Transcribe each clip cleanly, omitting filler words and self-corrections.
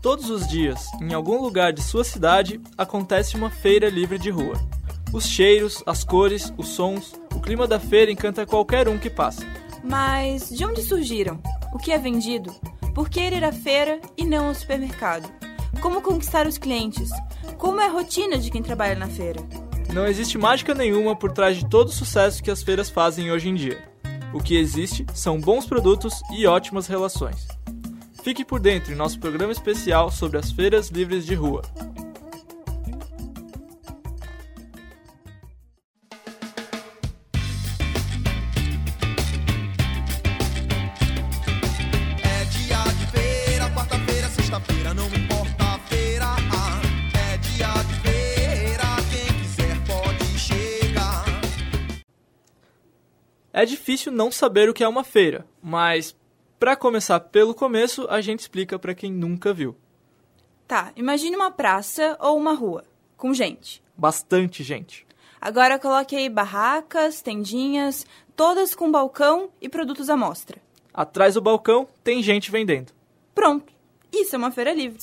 Todos os dias, em algum lugar de sua cidade, acontece uma feira livre de rua. Os cheiros, as cores, os sons, o clima da feira encanta qualquer um que passa. Mas de onde surgiram? O que é vendido? Por que ir à feira e não ao supermercado? Como conquistar os clientes? Como é a rotina de quem trabalha na feira? Não existe mágica nenhuma por trás de todo o sucesso que as feiras fazem hoje em dia. O que existe são bons produtos e ótimas relações. Fique por dentro em nosso programa especial sobre as feiras livres de rua. É dia de feira, quarta-feira, sexta-feira, não importa a feira. É dia de feira, quem quiser pode chegar. É difícil não saber o que é uma feira, mas para começar pelo começo, a gente explica para quem nunca viu. Tá, imagine uma praça ou uma rua, com gente. Bastante gente. Agora coloque aí barracas, tendinhas, todas com balcão e produtos à mostra. Atrás do balcão tem gente vendendo. Pronto, isso é uma feira livre.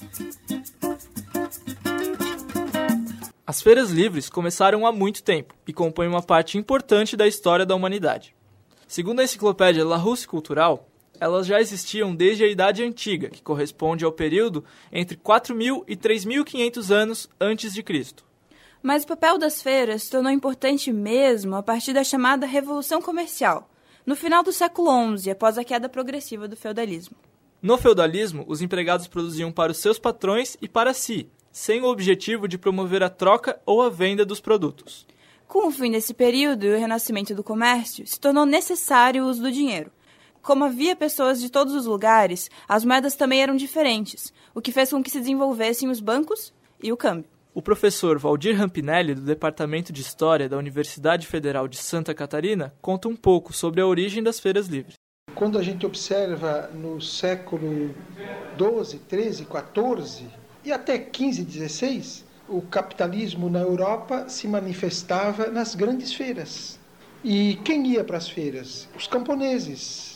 As feiras livres começaram há muito tempo e compõem uma parte importante da história da humanidade. Segundo a enciclopédia Larousse Cultural, elas já existiam desde a Idade Antiga, que corresponde ao período entre 4.000 e 3.500 anos antes de Cristo. Mas o papel das feiras se tornou importante mesmo a partir da chamada Revolução Comercial, no final do século XI, após a queda progressiva do feudalismo. No feudalismo, os empregados produziam para os seus patrões e para si, sem o objetivo de promover a troca ou a venda dos produtos. Com o fim desse período e o renascimento do comércio, se tornou necessário o uso do dinheiro. Como havia pessoas de todos os lugares, as moedas também eram diferentes, o que fez com que se desenvolvessem os bancos e o câmbio. O professor Valdir Rampinelli, do Departamento de História da Universidade Federal de Santa Catarina, conta um pouco sobre a origem das feiras livres. Quando a gente observa no século XII, XIII, XIV e até XV, XVI, o capitalismo na Europa se manifestava nas grandes feiras. E quem ia para as feiras? Os camponeses,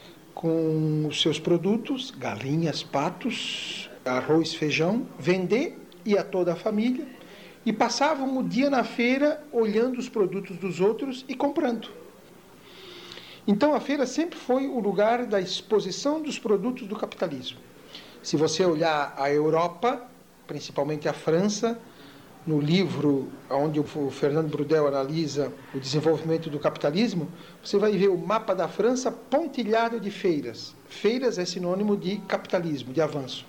com os seus produtos, galinhas, patos, arroz, feijão, vender, ia toda a família e passavam o dia na feira olhando os produtos dos outros e comprando. Então a feira sempre foi o lugar da exposição dos produtos do capitalismo. Se você olhar a Europa, principalmente a França, no livro onde o Fernando Braudel analisa o desenvolvimento do capitalismo, você vai ver o mapa da França pontilhado de feiras. Feiras é sinônimo de capitalismo, de avanço.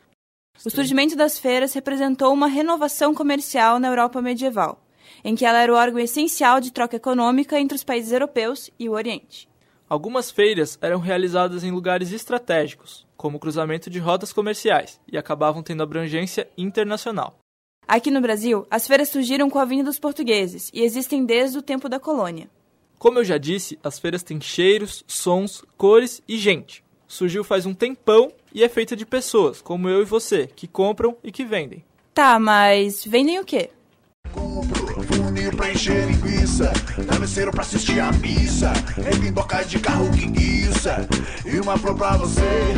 O surgimento das feiras representou uma renovação comercial na Europa medieval, em que ela era o órgão essencial de troca econômica entre os países europeus e o Oriente. Algumas feiras eram realizadas em lugares estratégicos, como o cruzamento de rotas comerciais, e acabavam tendo abrangência internacional. Aqui no Brasil, as feiras surgiram com a vinda dos portugueses e existem desde o tempo da colônia. Como eu já disse, as feiras têm cheiros, sons, cores e gente. Surgiu faz um tempão e é feita de pessoas, como eu e você, que compram e que vendem. Tá, mas vendem o quê? Compro funil pra encher linguiça, travesseiro pra assistir a missa, rebimboca de carro que guiça, e uma flor pra você.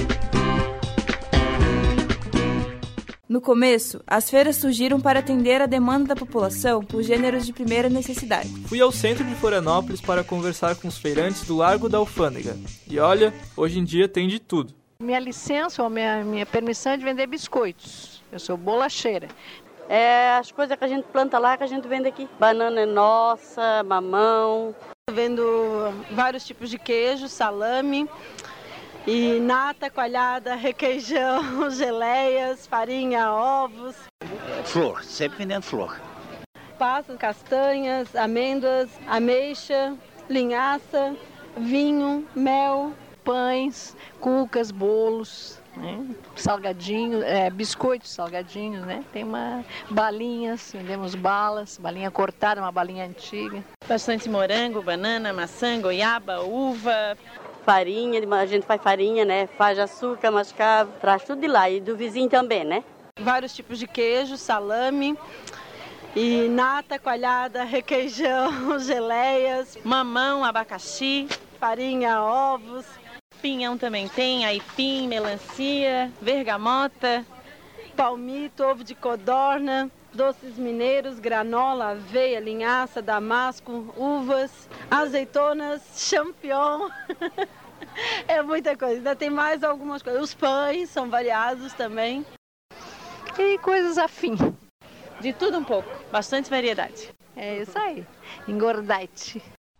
No começo, as feiras surgiram para atender a demanda da população por gêneros de primeira necessidade. Fui ao centro de Florianópolis para conversar com os feirantes do Largo da Alfândega. E olha, hoje em dia tem de tudo. Minha licença ou minha permissão é de vender biscoitos. Eu sou bolacheira. As coisas que a gente planta lá que a gente vende aqui. Banana é nossa, mamão. Vendo vários tipos de queijo, salame, e nata, coalhada, requeijão, geleias, farinha, ovos. Flor, sempre vendendo flor. Passas, castanhas, amêndoas, ameixa, linhaça, vinho, mel, pães, cucas, bolos, né? Salgadinhos, biscoitos salgadinhos, né? Tem balinhas, vendemos balas, balinha cortada, uma balinha antiga. Bastante morango, banana, maçã, goiaba, uva. Farinha, a gente faz farinha, né? Faz açúcar, mascavo, traz tudo de lá. E do vizinho também, né? Vários tipos de queijo, salame, e nata, coalhada, requeijão, geleias, mamão, abacaxi, farinha, ovos. Pinhão também tem, aipim, melancia, bergamota, palmito, ovo de codorna, doces mineiros, granola, aveia, linhaça, damasco, uvas, azeitonas, champignon. É muita coisa. Ainda tem mais algumas coisas. Os pães são variados também. E coisas afim. De tudo um pouco, bastante variedade. É isso aí. Engordite.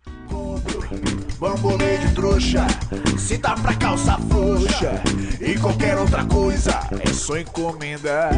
Bambolê de trouxa, se dá pra calça frouxa e qualquer outra coisa é só encomenda.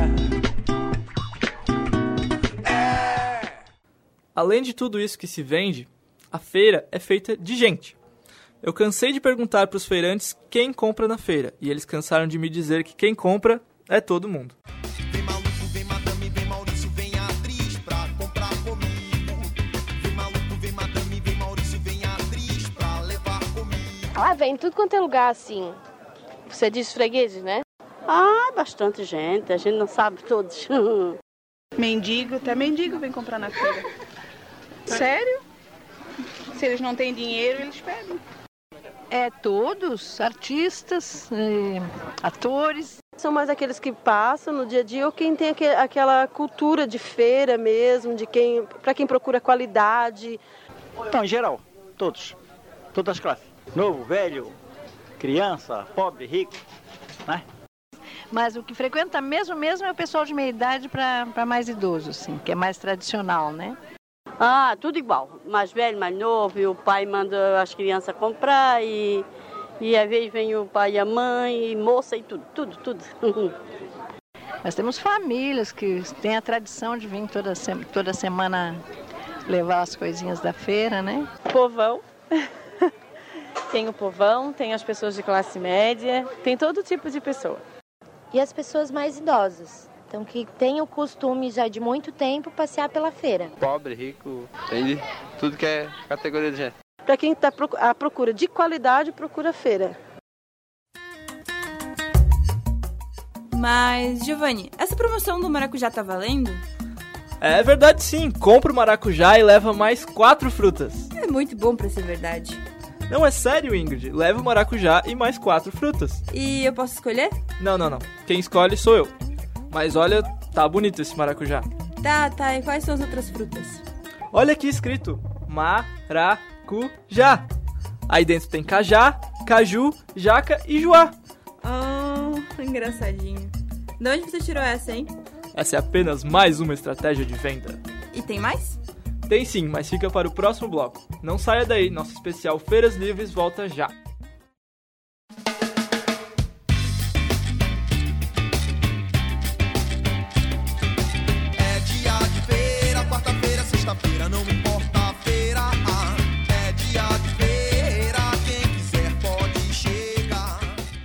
Além de tudo isso que se vende, a feira é feita de gente. Eu cansei de perguntar para os feirantes quem compra na feira, e eles cansaram de me dizer que quem compra é todo mundo. Vem maluco, vem madame, vem Maurício, vem atriz pra comprar comigo. Vem maluco, vem madame, vem Maurício, vem atriz pra levar comigo. Ah, vem tudo quanto é lugar assim. Você diz fregueses, né? Ah, bastante gente, a gente não sabe todos. Mendigo, até mendigo vem comprar na feira. Sério? Se eles não têm dinheiro, eles pedem. É todos, artistas, atores. São mais aqueles que passam no dia a dia ou quem tem aquela cultura de feira mesmo, para quem procura qualidade. Então, em geral, todas as classes. Novo, velho, criança, pobre, rico, né? Mas o que frequenta mesmo é o pessoal de meia idade para mais idoso, assim, que é mais tradicional, né? Ah, tudo igual. Mais velho, mais novo, e o pai manda as crianças comprar e às vezes vem o pai e a mãe, e moça e tudo. Nós temos famílias que têm a tradição de vir toda semana levar as coisinhas da feira, né? Povão. Tem o povão, tem as pessoas de classe média, tem todo tipo de pessoa. E as pessoas mais idosas. Então, que tem o costume já de muito tempo passear pela feira. Pobre, rico, entende? Tudo que é categoria de gente. Para quem está à procura de qualidade, procura feira. Mas, Giovanni, essa promoção do maracujá tá valendo? É verdade sim, compra o maracujá e leva mais 4 frutas. É muito bom pra ser verdade. Não, é sério, Ingrid, leva o maracujá e mais 4 frutas. E eu posso escolher? Não. Quem escolhe sou eu. Mas olha, tá bonito esse maracujá. Tá, e quais são as outras frutas? Olha aqui escrito, maracujá. Aí dentro tem cajá, caju, jaca e joá. Oh, engraçadinho. De onde você tirou essa, hein? Essa é apenas mais uma estratégia de venda. E tem mais? Tem sim, mas fica para o próximo bloco. Não saia daí, nosso especial Feiras Livres volta já. É dia de feira, quarta-feira, sexta-feira, não me importa a feira. É dia de feira, quem quiser pode chegar.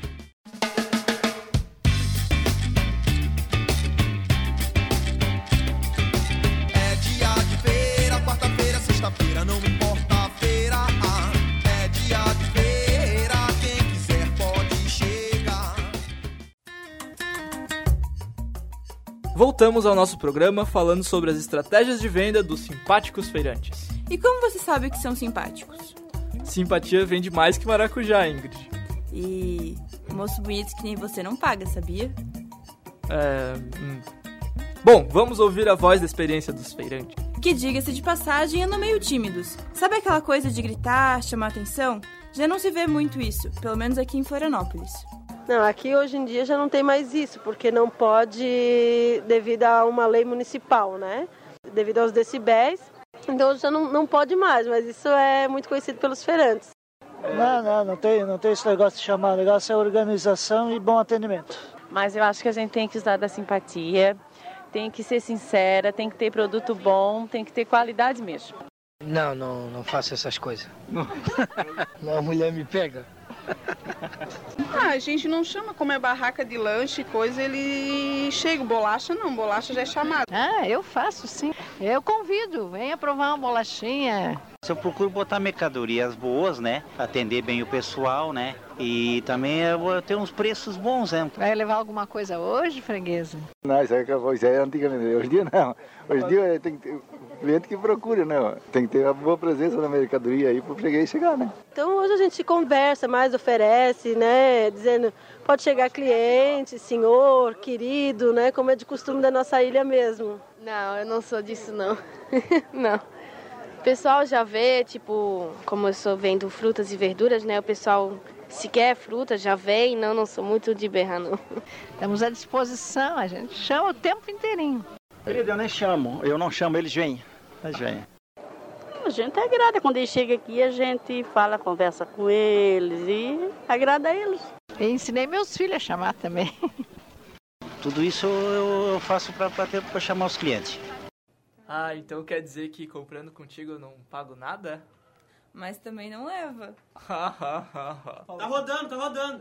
É dia de feira, quarta-feira, sexta-feira, não me importa a feira. É dia de feira, quem quiser pode chegar. Voltamos ao nosso programa falando sobre as estratégias de venda dos simpáticos feirantes. E como você sabe que são simpáticos? Simpatia vende mais que maracujá, Ingrid. E moço bonito que nem você não paga, sabia? Bom, vamos ouvir a voz da experiência dos feirantes. Que, diga-se de passagem, andam meio tímidos. Sabe aquela coisa de gritar, chamar atenção? Já não se vê muito isso, pelo menos aqui em Florianópolis. Não, aqui hoje em dia já não tem mais isso, porque não pode, devido a uma lei municipal, né? Devido aos decibéis, então já não pode mais, mas isso é muito conhecido pelos feirantes. Não tem esse negócio de chamar, o negócio é organização e bom atendimento. Mas eu acho que a gente tem que usar da simpatia, tem que ser sincera, tem que ter produto bom, tem que ter qualidade mesmo. Não faço essas coisas. Não, a mulher me pega. A gente não chama, como é barraca de lanche e coisa, ele chega. Bolacha não, bolacha já é chamado. Eu faço sim. Eu convido, venha provar uma bolachinha. Eu procuro botar mercadorias boas, né? Atender bem o pessoal, né? E também eu tenho uns preços bons, né? Vai levar alguma coisa hoje, freguesa? Não, isso é antigamente. Hoje em dia não. Hoje em dia tem que ter cliente que procura, né? Tem que ter uma boa presença na mercadoria aí para o freguês chegar, né? Então hoje a gente conversa mais, oferece, né? Dizendo, pode chegar cliente, senhor, querido, né? Como é de costume da nossa ilha mesmo. Não, eu não sou disso, não. Não. O pessoal já vê, tipo, como eu sou vendo frutas e verduras, né? O pessoal, se quer fruta, já vem. Não sou muito de berrar, não. Estamos à disposição, a gente chama o tempo inteirinho. Eu nem chamo, eu não chamo, eles vêm. Eles vêm. A gente agrada. Quando eles chegam aqui, a gente fala, conversa com eles e agrada a eles. Eu ensinei meus filhos a chamar também. Tudo isso eu faço para chamar os clientes. Ah, então quer dizer que comprando contigo eu não pago nada? Mas também não leva. Tá rodando.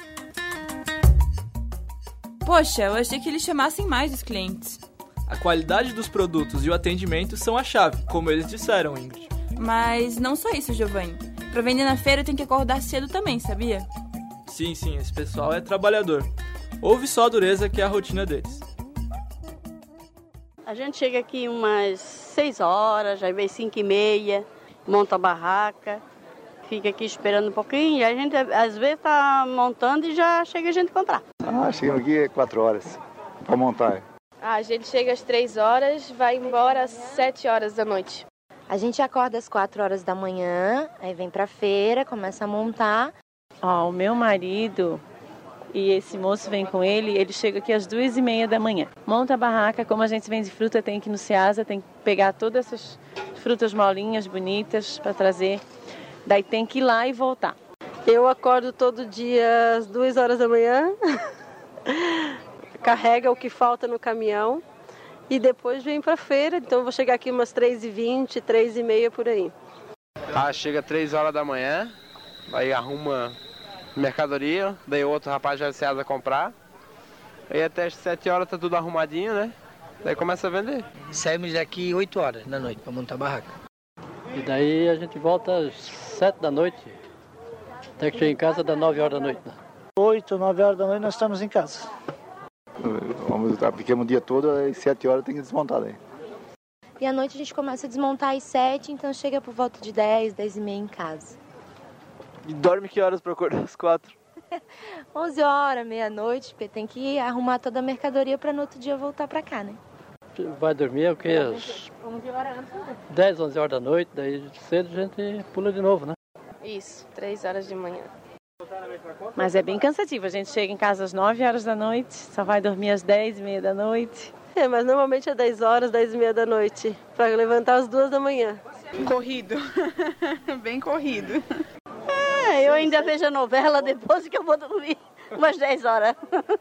Poxa, eu achei que eles chamassem mais os clientes. A qualidade dos produtos e o atendimento são a chave, como eles disseram, Ingrid. Mas não só isso, Giovanni. Pra vender na feira tem que acordar cedo também, sabia? Sim, esse pessoal é trabalhador. Ouve só a dureza que é a rotina deles. A gente chega aqui umas 6 horas, já vem 5h30, monta a barraca, fica aqui esperando um pouquinho e a gente às vezes está montando e já chega a gente comprar. Chegamos aqui 4 horas para montar. A gente chega às 3 horas, vai embora às 7 horas da noite. A gente acorda às 4 horas da manhã, aí vem pra feira, começa a montar. O meu marido e esse moço vem com ele chega aqui às 2h30 da manhã. Monta a barraca, como a gente vende fruta, tem que ir no Ceasa, tem que pegar todas essas frutas molinhas, bonitas, para trazer. Daí tem que ir lá e voltar. Eu acordo todo dia às 2 horas da manhã, carrega o que falta no caminhão e depois vem para a feira. Então eu vou chegar aqui umas 3h20, 3h30 por aí. Chega 3 horas da manhã, aí arruma mercadoria, daí o outro rapaz já se asa comprar. Aí até as 7 horas tá tudo arrumadinho, né? Daí começa a vender. Saímos daqui 8 horas da noite para montar a barraca. E daí a gente volta às 7 da noite, até que chega em casa dá 9 horas da noite. 8, 9 horas da noite nós estamos em casa. Ficamos o dia todo, às 7 horas tem que desmontar daí. E à noite a gente começa a desmontar às 7, então chega por volta de 10, 10h30 em casa. E dorme que horas para acordar às 4? 11 horas, meia-noite, porque tem que arrumar toda a mercadoria para no outro dia voltar para cá, né? Vai dormir o quê? Às 10, 11 horas da noite, daí cedo a gente pula de novo, né? Isso, 3 horas de manhã. Mas é bem cansativo, a gente chega em casa às 9 horas da noite, só vai dormir às 10h30 da noite. Mas normalmente é 10 horas, 10h30 da noite, para levantar às 2 da manhã. Corrido, bem corrido. Eu ainda vejo a novela depois que eu vou dormir, umas 10 horas.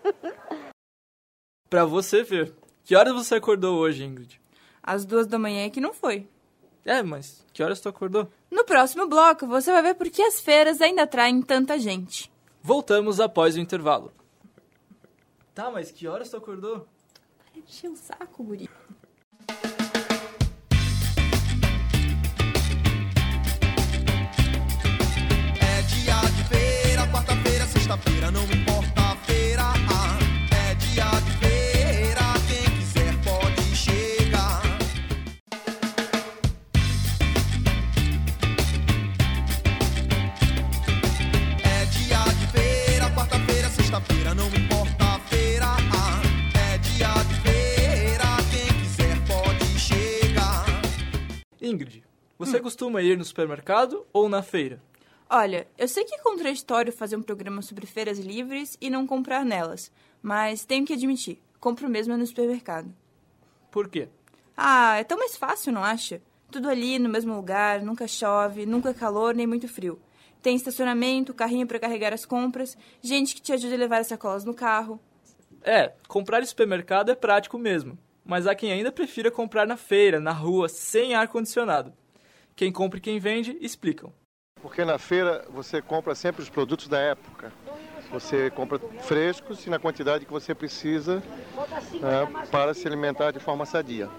Pra você ver. Que horas você acordou hoje, Ingrid? Às 2 da manhã é que não foi. Mas que horas tu acordou? No próximo bloco, você vai ver por que as feiras ainda atraem tanta gente. Voltamos após o intervalo. Tá, mas que horas tu acordou? Para de encher o saco, guri. É dia de feira, quarta-feira, sexta-feira, não importa a feira. É dia de feira, quem quiser pode chegar. É dia de feira, quarta-feira, sexta-feira, não importa a feira. É dia de feira, quem quiser pode chegar. Ingrid, você costuma ir no supermercado ou na feira? Olha, eu sei que é contraditório fazer um programa sobre feiras livres e não comprar nelas, mas tenho que admitir, compro mesmo no supermercado. Por quê? É tão mais fácil, não acha? Tudo ali no mesmo lugar, nunca chove, nunca é calor nem muito frio. Tem estacionamento, carrinho para carregar as compras, gente que te ajuda a levar as sacolas no carro. Comprar em supermercado é prático mesmo, mas há quem ainda prefira comprar na feira, na rua, sem ar-condicionado. Quem compra e quem vende explicam. Porque na feira você compra sempre os produtos da época. Você compra frescos e na quantidade que você precisa para se alimentar de forma sadia.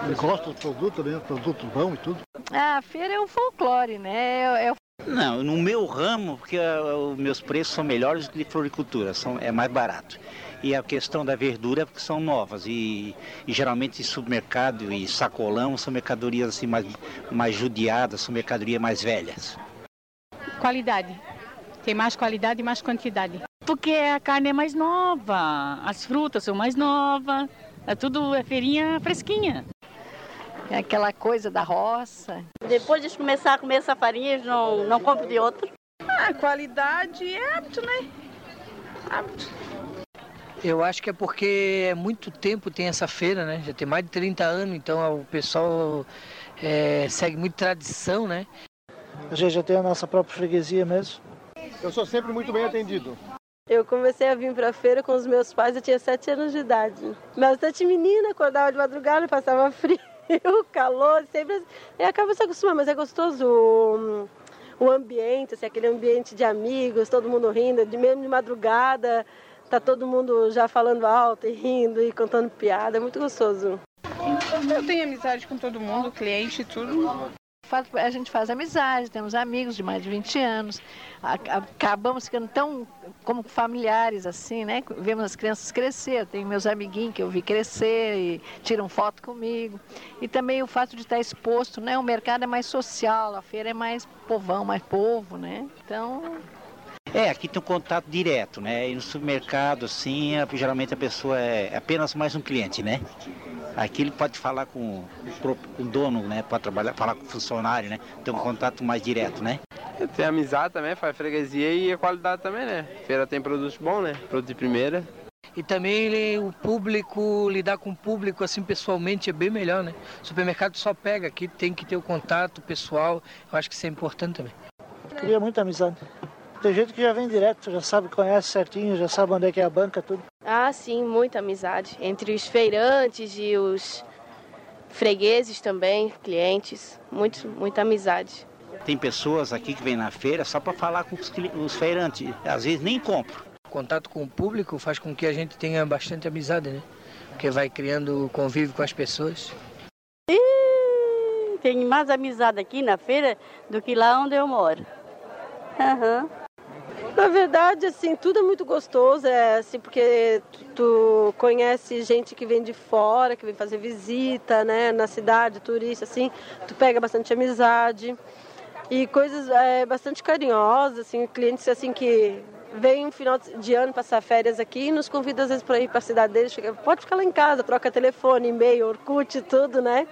Gosto dos produtos, né? Produtos bons e tudo. A feira é um folclore, né? Não, no meu ramo, porque os meus preços são melhores do que de floricultura, é mais barato. E a questão da verdura, porque são novas. E geralmente supermercado e sacolão são mercadorias assim mais judiadas, são mercadorias mais velhas. Qualidade. Tem mais qualidade e mais quantidade. Porque a carne é mais nova, as frutas são mais novas, é feirinha fresquinha. É aquela coisa da roça. Depois de começar a comer essa farinha, eles não compram de outra. A qualidade é hábito, né? Hábito. Eu acho que é porque há muito tempo tem essa feira, né? Já tem mais de 30 anos, então o pessoal segue muito tradição, né? A gente já tem a nossa própria freguesia mesmo. Eu sou sempre muito bem atendido. Eu comecei a vir para a feira com os meus pais, eu tinha 7 anos de idade. Bastante menina, acordava de madrugada, passava frio, calor, sempre... E acaba se acostumando, mas é gostoso o ambiente, assim, aquele ambiente de amigos, todo mundo rindo, mesmo de madrugada, tá todo mundo já falando alto e rindo e contando piada, é muito gostoso. Eu tenho amizade com todo mundo, cliente e tudo. A gente faz amizade, temos amigos de mais de 20 anos, acabamos ficando tão como familiares assim, né? Vemos as crianças crescer, eu tenho meus amiguinhos que eu vi crescer e tiram foto comigo. E também o fato de estar exposto, né? O mercado é mais social, a feira é mais povão, mais povo, né? Então... Aqui tem um contato direto, né? E no supermercado, assim, geralmente a pessoa é apenas mais um cliente, né? Aqui ele pode falar com o dono, né? Pode falar com o funcionário, né? Tem um contato mais direto, né? Tem amizade também, faz freguesia e a qualidade também, né? Feira tem produtos bons, né? Produto de primeira. E também o público, lidar com o público assim pessoalmente é bem melhor, né? O supermercado só pega, aqui tem que ter o contato pessoal, eu acho que isso é importante também. Cria muita amizade. Tem gente que já vem direto, já sabe, conhece certinho, já sabe onde é que é a banca, tudo. Ah, sim, muita amizade. Entre os feirantes e os fregueses também, clientes. Muita amizade. Tem pessoas aqui que vêm na feira só para falar com os feirantes. Às vezes nem compram. O contato com o público faz com que a gente tenha bastante amizade, né? Porque vai criando convívio com as pessoas. Tem mais amizade aqui na feira do que lá onde eu moro. Uhum. Na verdade, assim, tudo é muito gostoso, assim, porque tu conhece gente que vem de fora, que vem fazer visita, né, na cidade, turista, assim, tu pega bastante amizade e coisas bastante carinhosas, assim, clientes, assim, que vêm um final de ano passar férias aqui e nos convidam, às vezes, para ir para a cidade deles, pode ficar lá em casa, troca telefone, e-mail, Orkut, tudo, né.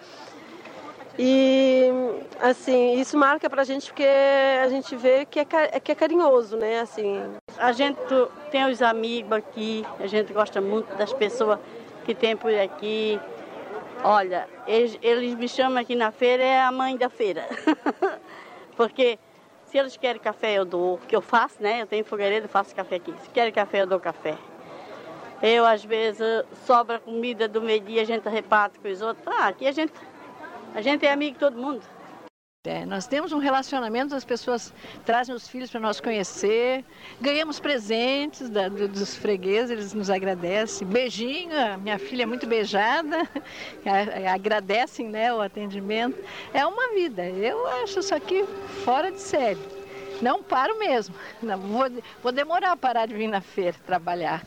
E, assim, isso marca pra gente porque a gente vê que é carinhoso, né, assim. A gente tem os amigos aqui, a gente gosta muito das pessoas que tem por aqui. Olha, eles me chamam aqui na feira, é a mãe da feira. Porque se eles querem café, eu dou, que eu faço, né, eu tenho fogareiro, faço café aqui. Se querem café, eu dou café. Eu, às vezes, sobra comida do meio-dia, a gente reparte com os outros. Aqui a gente é amigo de todo mundo. Nós temos um relacionamento, as pessoas trazem os filhos para nós conhecer, ganhamos presentes dos fregueses, eles nos agradecem. Beijinho, a minha filha é muito beijada, agradecem, né, o atendimento. É uma vida, eu acho isso aqui fora de série. Não paro mesmo, não, vou demorar a parar de vir na feira trabalhar.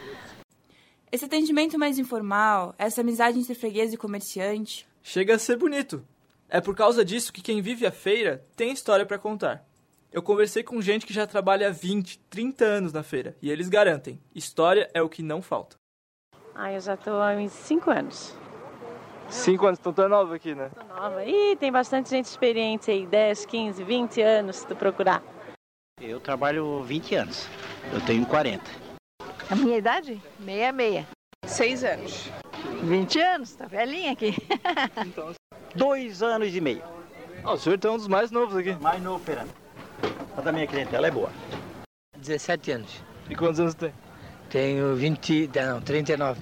Esse atendimento mais informal, essa amizade entre freguês e comerciante... Chega a ser bonito. É por causa disso que quem vive a feira tem história para contar. Eu conversei com gente que já trabalha há 20, 30 anos na feira e eles garantem, história é o que não falta. Eu já estou há uns 5 anos. 5 anos, então tu é nova aqui, né? Tô nova. E tem bastante gente experiente aí, 10, 15, 20 anos se tu procurar. Eu trabalho 20 anos, eu tenho 40. A minha idade? 66. 6 anos. 20 anos, tá velhinha aqui. Então, 2 anos e meio. O senhor então é um dos mais novos aqui. Mais novo, Fernando. Mas a minha clientela é boa. 17 anos. E quantos anos tem? Tenho 39.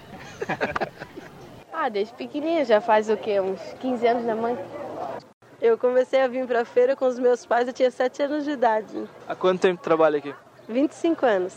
Desde pequenininha, já faz o quê? Uns 15 anos, né, mãe? Eu comecei a vir para a feira com os meus pais, eu tinha 7 anos de idade. Há quanto tempo trabalha aqui? 25 anos.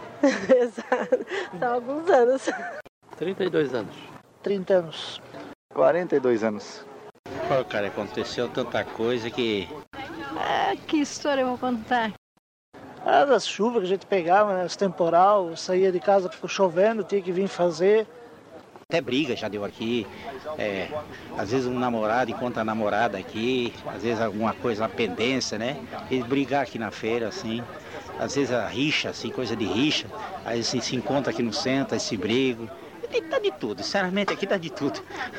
Exato, são alguns anos. 32 anos. 30 anos. 42 anos. Pô, cara, aconteceu tanta coisa que... Que história eu vou contar? Era das chuvas que a gente pegava, né? Os temporal, saía de casa chovendo, tinha que vir fazer. Até briga já deu aqui. Às vezes um namorado encontra a namorada aqui, às vezes alguma coisa, uma pendência, né? E brigar aqui na feira, assim. Às vezes a rixa, assim, coisa de rixa. Aí assim, se encontra aqui no centro, aí se brigam. Tá de tudo, sinceramente aqui tá de tudo.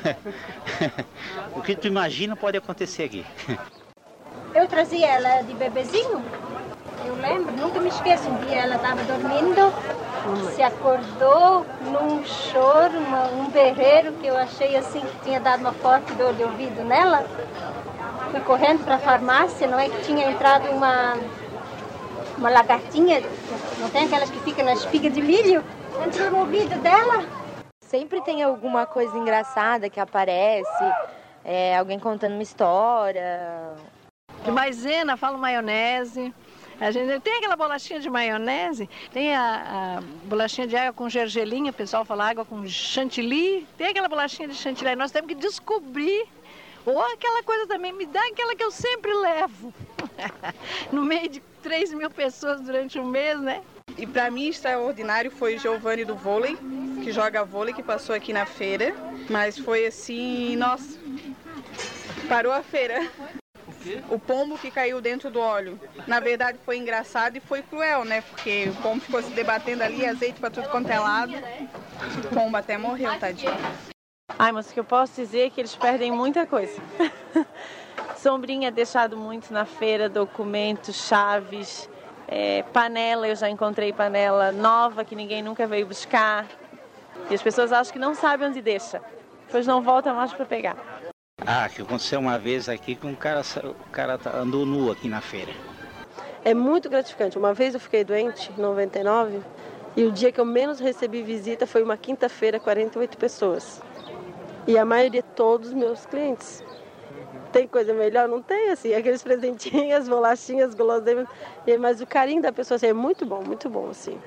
O que tu imagina pode acontecer aqui. Eu trazia ela de bebezinho, eu lembro, nunca me esqueço, um dia ela estava dormindo, se acordou num choro, um berreiro que eu achei assim que tinha dado uma forte dor de ouvido nela. Fui correndo para a farmácia, não é que tinha entrado uma lagartinha, não tem aquelas que ficam na espiga de milho? Entrou no ouvido dela. Sempre tem alguma coisa engraçada que aparece, alguém contando uma história. De maisena, falo maionese. A gente tem aquela bolachinha de maionese, tem a bolachinha de água com gergelim, o pessoal fala água com chantilly, tem aquela bolachinha de chantilly. Nós temos que descobrir, ou aquela coisa também, me dá aquela que eu sempre levo. No meio de 3.000 pessoas durante um mês, né? E para mim extraordinário foi Giovanni do vôlei, que joga vôlei, que passou aqui na feira. Mas foi assim, nossa, parou a feira. O pombo que caiu dentro do óleo. Na verdade foi engraçado e foi cruel, né? Porque o pombo ficou se debatendo ali, azeite para tudo quanto é lado. O pombo até morreu, tadinho. Ai, mas o que eu posso dizer é que eles perdem muita coisa. Sombrinha deixado muito na feira, documentos, chaves, panela, eu já encontrei panela nova que ninguém nunca veio buscar. E as pessoas acham que não sabem onde deixa, depois não volta mais para pegar. Que aconteceu uma vez aqui que o cara andou nu aqui na feira. É muito gratificante. Uma vez eu fiquei doente, em 99, e o dia que eu menos recebi visita foi uma quinta-feira, 48 pessoas. E a maioria, todos meus clientes. Tem coisa melhor? Não tem, assim, aqueles presentinhos, bolachinhas, guloseimas, mas o carinho da pessoa assim, é muito bom, assim.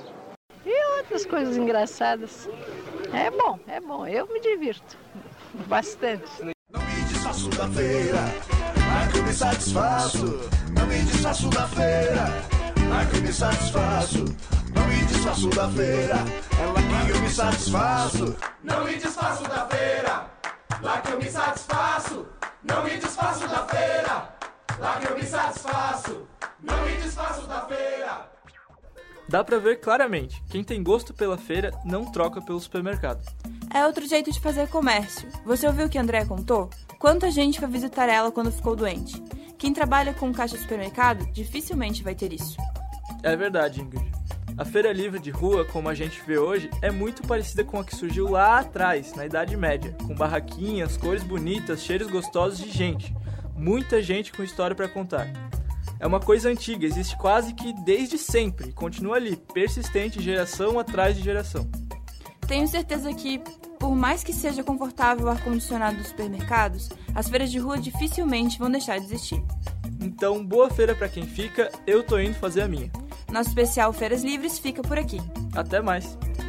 E outras coisas engraçadas. É bom, eu me divirto bastante. Não me desfaço da feira, lá que eu me satisfaço. Não me desfaço da feira, lá que eu me satisfaço. Não me desfaço da feira, é lá que eu me satisfaço. Não me desfaço da feira, lá que eu me satisfaço. Não me desfaço da feira, lá que eu me satisfaço. Não me desfaço da feira. Dá pra ver claramente, quem tem gosto pela feira não troca pelo supermercado. É outro jeito de fazer comércio. Você ouviu o que a Andréa contou? Quanta gente foi visitar ela quando ficou doente? Quem trabalha com caixa de supermercado dificilmente vai ter isso. É verdade, Ingrid. A feira livre de rua, como a gente vê hoje, é muito parecida com a que surgiu lá atrás, na Idade Média, com barraquinhas, cores bonitas, cheiros gostosos de gente. Muita gente com história para contar. É uma coisa antiga, existe quase que desde sempre, continua ali, persistente, geração atrás de geração. Tenho certeza que, por mais que seja confortável o ar-condicionado dos supermercados, as feiras de rua dificilmente vão deixar de existir. Então, boa feira para quem fica, eu tô indo fazer a minha. Nosso especial Feiras Livres fica por aqui. Até mais!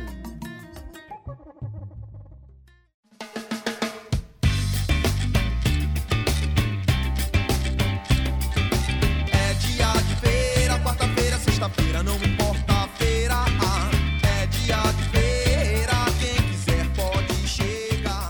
É dia de feira, quarta-feira, sexta-feira, não me importa a feira. É dia de feira, quem quiser pode chegar.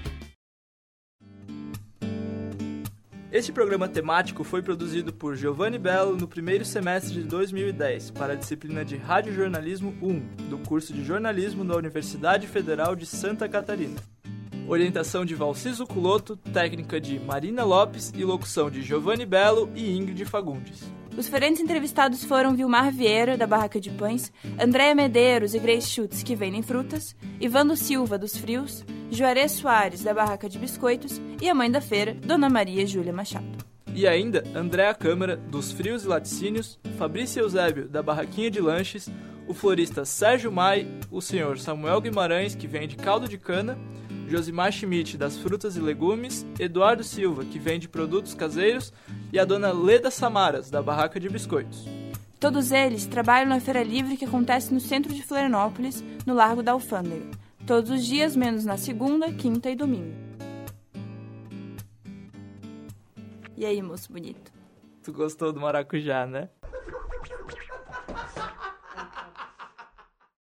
Este programa temático foi produzido por Giovanni Bello no primeiro semestre de 2010 para a disciplina de Radiojornalismo 1, do curso de jornalismo da Universidade Federal de Santa Catarina. Orientação de Valciso Culoto, técnica de Marina Lopes e locução de Giovanni Bello e Ingrid Fagundes. Os feirantes entrevistados foram Vilmar Vieira, da Barraca de Pães, Andréa Medeiros e Grace Schutz, que vendem frutas, Ivando Silva, dos Frios, Juarez Soares, da Barraca de Biscoitos, e a mãe da feira, Dona Maria Júlia Machado. E ainda, Andréa Câmara, dos Frios e Laticínios, Fabrício Eusébio, da Barraquinha de Lanches, o florista Sérgio Mai, o senhor Samuel Guimarães, que vende caldo de cana, Josimar Schmidt, das Frutas e Legumes, Eduardo Silva, que vende produtos caseiros, e a dona Leda Samaras, da Barraca de Biscoitos. Todos eles trabalham na Feira Livre que acontece no centro de Florianópolis, no Largo da Alfândega. Todos os dias, menos na segunda, quinta e domingo. E aí, moço bonito? Tu gostou do maracujá, né?